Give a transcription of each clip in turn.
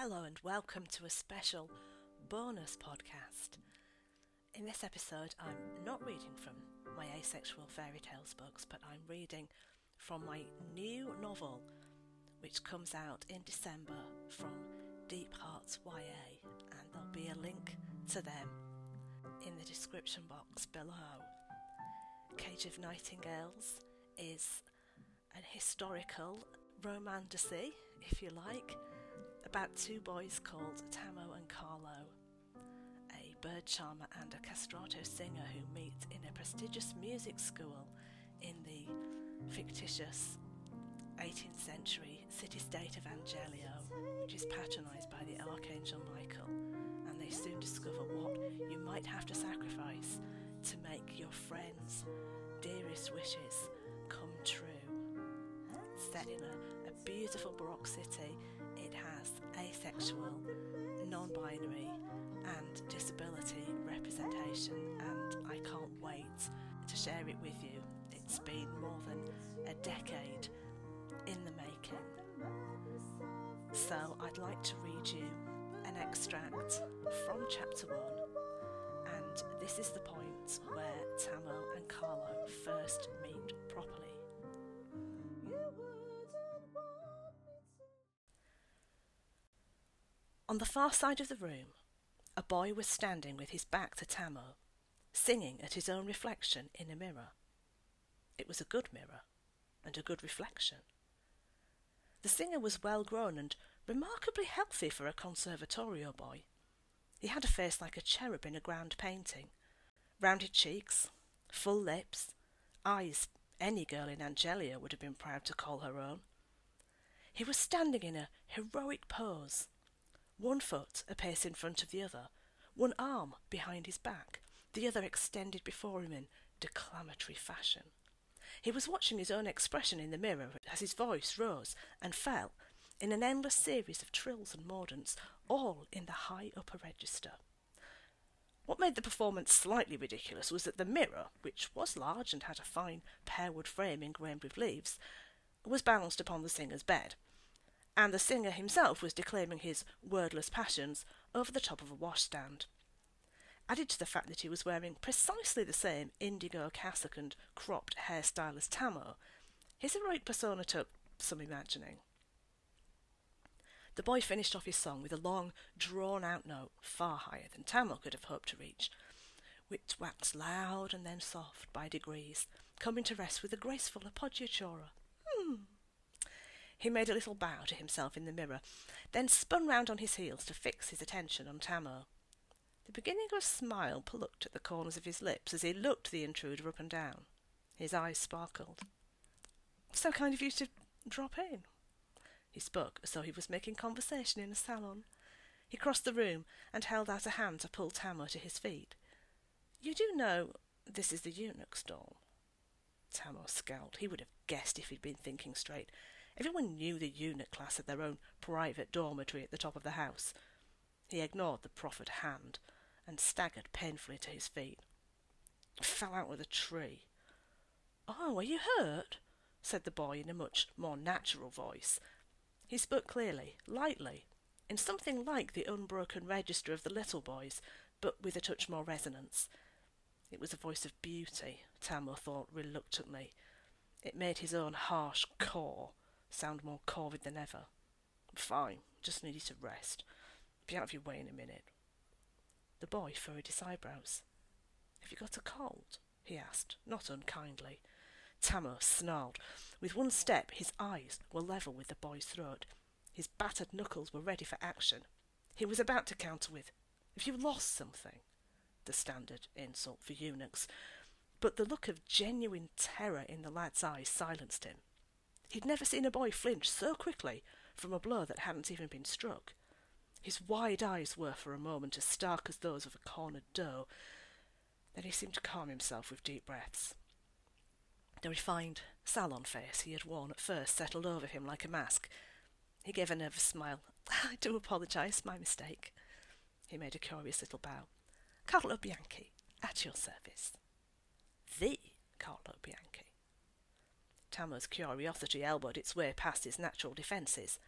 Hello and welcome to a special bonus podcast. In this episode, I'm not reading from my asexual fairy tales books, but I'm reading from my new novel, which comes out in December from Deep Hearts YA, and there'll be a link to them in the description box below. Cage of Nightingales is an historical romantasy, if you like, about two boys called Tamo and Carlo, a bird charmer and a castrato singer who meet in a prestigious music school in the fictitious 18th century city-state of Angelio, which is patronised by the Archangel Michael, and they soon discover what you might have to sacrifice to make your friends' dearest wishes come true. Set in a beautiful Baroque city, it has asexual, non-binary and disability representation, and I can't wait to share it with you. It's been more than a decade in the making. So I'd like to read you an extract from chapter 1, and this is the point where Tamo and Carlo first meet properly. On the far side of the room, a boy was standing with his back to Tamo, singing at his own reflection in a mirror. It was a good mirror, and a good reflection. The singer was well grown and remarkably healthy for a conservatorio boy. He had a face like a cherub in a grand painting, rounded cheeks, full lips, eyes any girl in Angelio would have been proud to call her own. He was standing in a heroic pose, one foot a pace in front of the other, one arm behind his back, the other extended before him in declamatory fashion. He was watching his own expression in the mirror as his voice rose and fell in an endless series of trills and mordants, all in the high upper register. What made the performance slightly ridiculous was that the mirror, which was large and had a fine pearwood frame engraved with leaves, was balanced upon the singer's bed, and the singer himself was declaiming his wordless passions over the top of a washstand. Added to the fact that he was wearing precisely the same indigo cassock and cropped hairstyle as Tamo, his heroic persona took some imagining. The boy finished off his song with a long, drawn-out note far higher than Tamo could have hoped to reach, which waxed loud and then soft by degrees, coming to rest with a graceful appoggiatura. He made a little bow to himself in the mirror, then spun round on his heels to fix his attention on Tamo. The beginning of a smile plucked at the corners of his lips as he looked the intruder up and down. His eyes sparkled. "So kind of you to drop in." He spoke as though he was making conversation in a salon. He crossed the room and held out a hand to pull Tamo to his feet. "You do know this is the eunuch's dorm?" Tamo scowled. He would have guessed if he'd been thinking straight. Everyone knew the eunuch class had their own private dormitory at the top of the house. He ignored the proffered hand and staggered painfully to his feet. "Fell out with a tree." "Oh, are you hurt?" said the boy in a much more natural voice. He spoke clearly, lightly, in something like the unbroken register of the little boys, but with a touch more resonance. It was a voice of beauty, Tamo thought reluctantly. It made his own harsh caw sound more corvid than ever. "Fine, just needed to rest. Be out of your way in a minute." The boy furrowed his eyebrows. "Have you got a cold?" he asked, not unkindly. Tamo snarled. With one step, his eyes were level with the boy's throat. His battered knuckles were ready for action. He was about to counter with, "Have you lost something?" the standard insult for eunuchs, but the look of genuine terror in the lad's eyes silenced him. He'd never seen a boy flinch so quickly from a blow that hadn't even been struck. His wide eyes were for a moment as stark as those of a cornered doe. Then he seemed to calm himself with deep breaths. The refined salon face he had worn at first settled over him like a mask. He gave a nervous smile. "I do apologise, my mistake." He made a curious little bow. "Carlo Bianchi, at your service." "The Carlo Bianchi." Tamo's curiosity elbowed its way past his natural defences.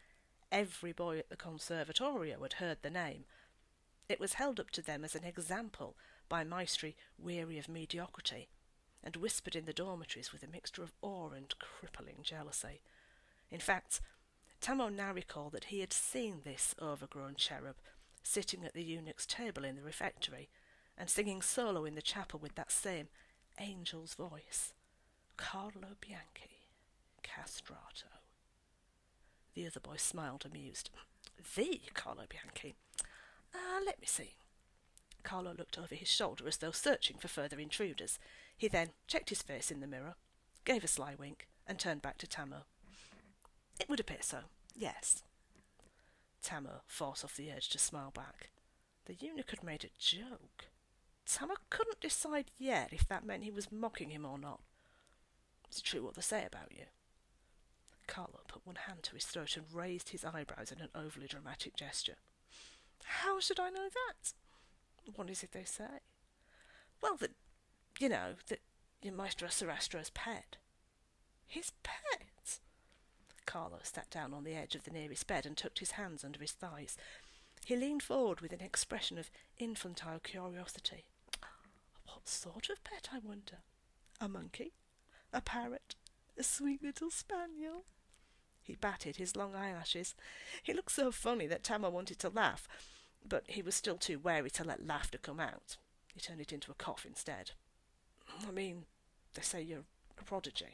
every boy at the Conservatorio had heard the name. It was held up to them as an example by Maestri weary of mediocrity, and whispered in the dormitories with a mixture of awe and crippling jealousy. In fact, Tammo now recalled that he had seen this overgrown cherub sitting at the eunuch's table in the refectory, and singing solo in the chapel with that same angel's voice, Carlo Bianchi, castrato. The other boy smiled, amused. The Carlo Bianchi? Let me see. Carlo looked over his shoulder as though searching for further intruders. He then checked his face in the mirror, gave a sly wink, and turned back to Tammo. It would appear so, yes. Tammo fought off the urge to smile back. The eunuch had made a joke. Tammo couldn't decide yet if that meant he was mocking him or not. It's true what they say about you. Carlo put one hand to his throat and raised his eyebrows in an overly dramatic gesture. How should I know that? What is it they say? Well, that you're Maestro Sarastro's pet. His pet? Carlo sat down on the edge of the nearest bed and tucked his hands under his thighs. He leaned forward with an expression of infantile curiosity. What sort of pet, I wonder? A monkey? A parrot? A sweet little spaniel? He batted his long eyelashes. He looked so funny that Tammo wanted to laugh, but he was still too wary to let laughter come out. He turned it into a cough instead. I mean, they say you're a prodigy.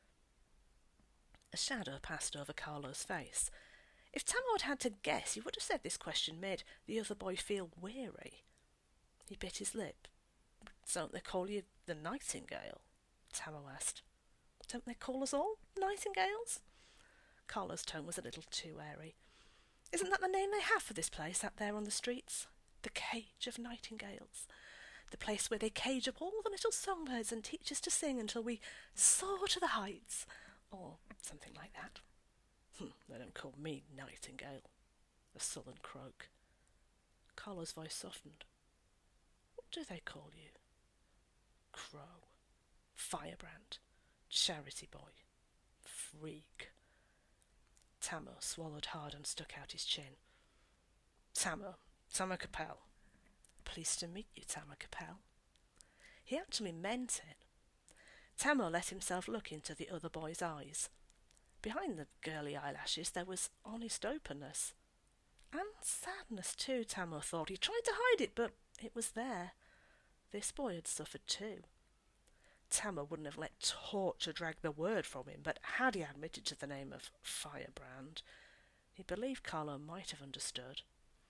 A shadow passed over Carlo's face. If Tammo had had to guess, he would have said this question made the other boy feel weary. He bit his lip. Don't they call you the Nightingale? Tammo asked. Don't they call us all Nightingales? Carlo's tone was a little too airy. Isn't that the name they have for this place out there on the streets? The Cage of Nightingales. The place where they cage up all the little songbirds and teach us to sing until we soar to the heights. Or something like that. They don't call me Nightingale. A sullen croak. Carlo's voice softened. What do they call you? Crow. Firebrand. Charity boy. Freak. Tammo swallowed hard and stuck out his chin. Tammo Capel. Pleased to meet you, Tammo Capel. He actually meant it. Tammo let himself look into the other boy's eyes. Behind the girly eyelashes there was honest openness. And sadness too, Tammo thought. He tried to hide it, but it was there. This boy had suffered too. Tammo wouldn't have let torture drag the word from him, but had he admitted to the name of Firebrand, he believed Carlo might have understood.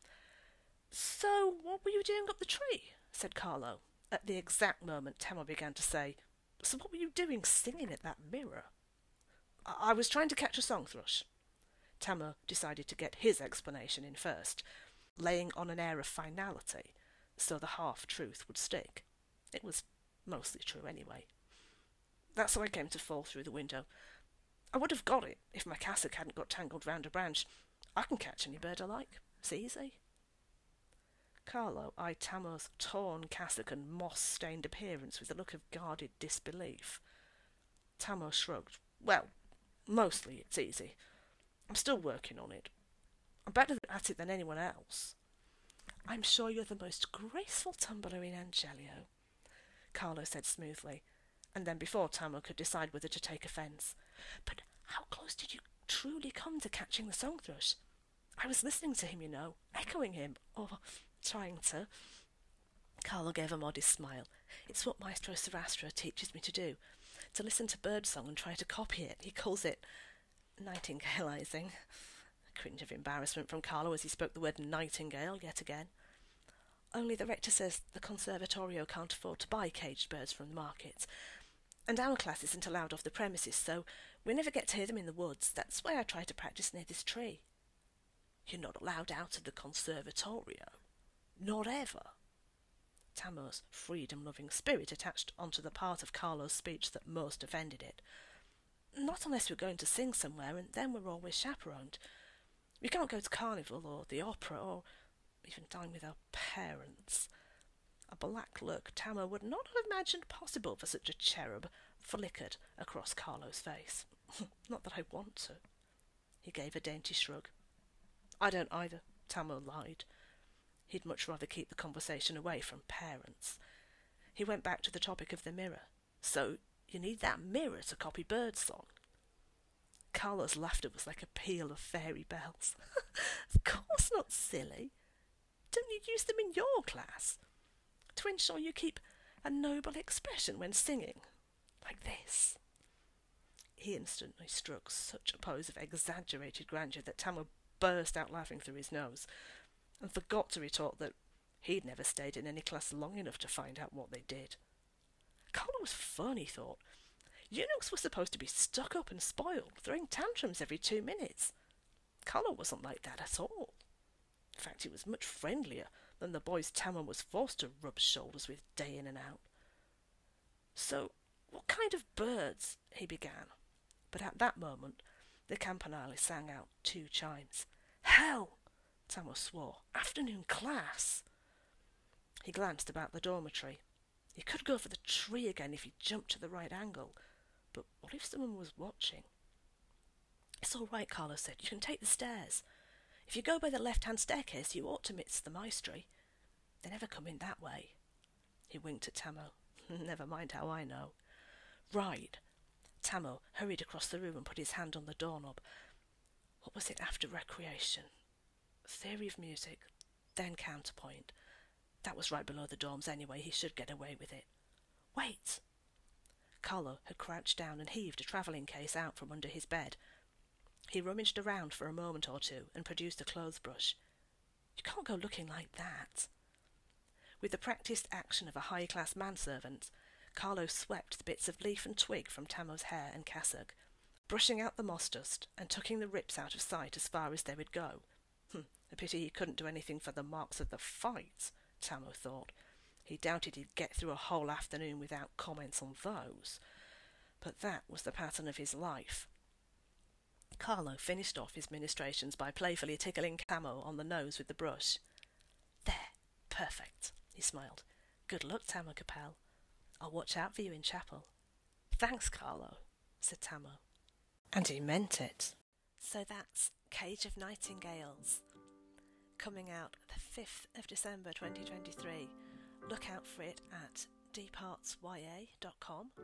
So what were you doing up the tree? Said Carlo, at the exact moment Tammo began to say, So what were you doing singing at that mirror? I was trying to catch a song thrush. Tammo decided to get his explanation in first, laying on an air of finality, so the half-truth would stick. It was mostly true anyway. That's how I came to fall through the window. I would have got it if my cassock hadn't got tangled round a branch. I can catch any bird I like. It's easy. Carlo eyed Tammo's torn cassock and moss-stained appearance with a look of guarded disbelief. Tammo shrugged. Well, mostly it's easy. I'm still working on it. I'm better at it than anyone else. I'm sure you're the most graceful tumbler in Angelio, Carlo said smoothly, and then before Tammo could decide whether to take offence. But how close did you truly come to catching the song thrush? I was listening to him, echoing him, or trying to. Carlo gave a modest smile. It's what Maestro Sarastro teaches me to do, to listen to birdsong and try to copy it. He calls it nightingaleizing. A cringe of embarrassment from Carlo as he spoke the word nightingale yet again. Only the rector says the Conservatorio can't afford to buy caged birds from the markets, and our class isn't allowed off the premises, so we never get to hear them in the woods. That's why I try to practice near this tree. You're not allowed out of the Conservatorio. Not ever. Tammo's freedom-loving spirit attached onto the part of Carlo's speech that most offended it. Not unless we're going to sing somewhere, and then we're always chaperoned. We can't go to carnival or the opera or even dine with our parents. A black look Tammo would not have imagined possible for such a cherub flickered across Carlo's face. Not that I want to. He gave a dainty shrug. I don't either, Tammo lied. He'd much rather keep the conversation away from parents. He went back to the topic of the mirror. So, you need that mirror to copy Birdsong? Carlo's laughter was like a peal of fairy bells. Of course not, silly. Don't you use them in your class? To ensure you keep a noble expression when singing. Like this. He instantly struck such a pose of exaggerated grandeur that Tammo burst out laughing through his nose, and forgot to retort that he'd never stayed in any class long enough to find out what they did. Carlo was fun, he thought. Eunuchs were supposed to be stuck up and spoiled, throwing tantrums every 2 minutes. Carlo wasn't like that at all. In fact, he was much friendlier than the boys Tammo was forced to rub shoulders with day in and out. So, what kind of birds? He began. But at that moment, the campanile sang out 2 chimes. Hell! Tammo swore. Afternoon class! He glanced about the dormitory. He could go for the tree again if he jumped to the right angle. But what if someone was watching? It's all right, Carlo said. You can take the stairs. If you go by the left-hand staircase, you ought to miss the maestri. They never come in that way. He winked at Tammo. Never mind how I know. Right. Tammo hurried across the room and put his hand on the doorknob. What was it after recreation? Theory of music, then counterpoint. That was right below the dorms anyway. He should get away with it. Wait! Carlo had crouched down and heaved a travelling case out from under his bed. He rummaged around for a moment or two and produced a clothes brush. You can't go looking like that. With the practised action of a high-class manservant, Carlo swept the bits of leaf and twig from Tammo's hair and cassock, brushing out the moss dust and tucking the rips out of sight as far as they would go. A pity he couldn't do anything for the marks of the fight, Tammo thought. He doubted he'd get through a whole afternoon without comments on those. But that was the pattern of his life. Carlo finished off his ministrations by playfully tickling Tammo on the nose with the brush. There, perfect, he smiled. Good luck, Tammo Capel. I'll watch out for you in chapel. Thanks, Carlo, said Tammo. And he meant it. So that's Cage of Nightingales, coming out the 5th of December 2023. Look out for it at deepartsya.com,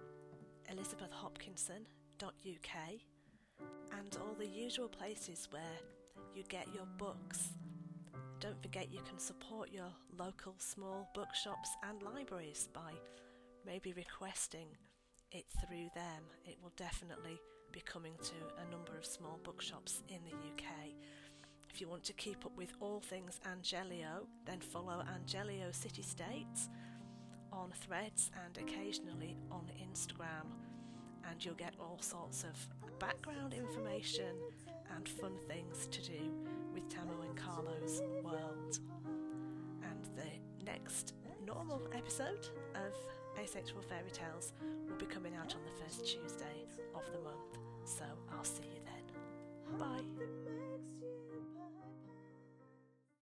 elizabethhopkinson.uk, and all the usual places where you get your books. Don't forget you can support your local small bookshops and libraries by maybe requesting it through them. It will definitely be coming to a number of small bookshops in the UK. If you want to keep up with all things Angelio, then follow Angelio City States on Threads and occasionally on Instagram, and you'll get all sorts of background information and fun things to do with Tammo and Carlo's world. And the next normal episode of Asexual Fairy Tales will be coming out on the first Tuesday of the month, so I'll see you then. Bye.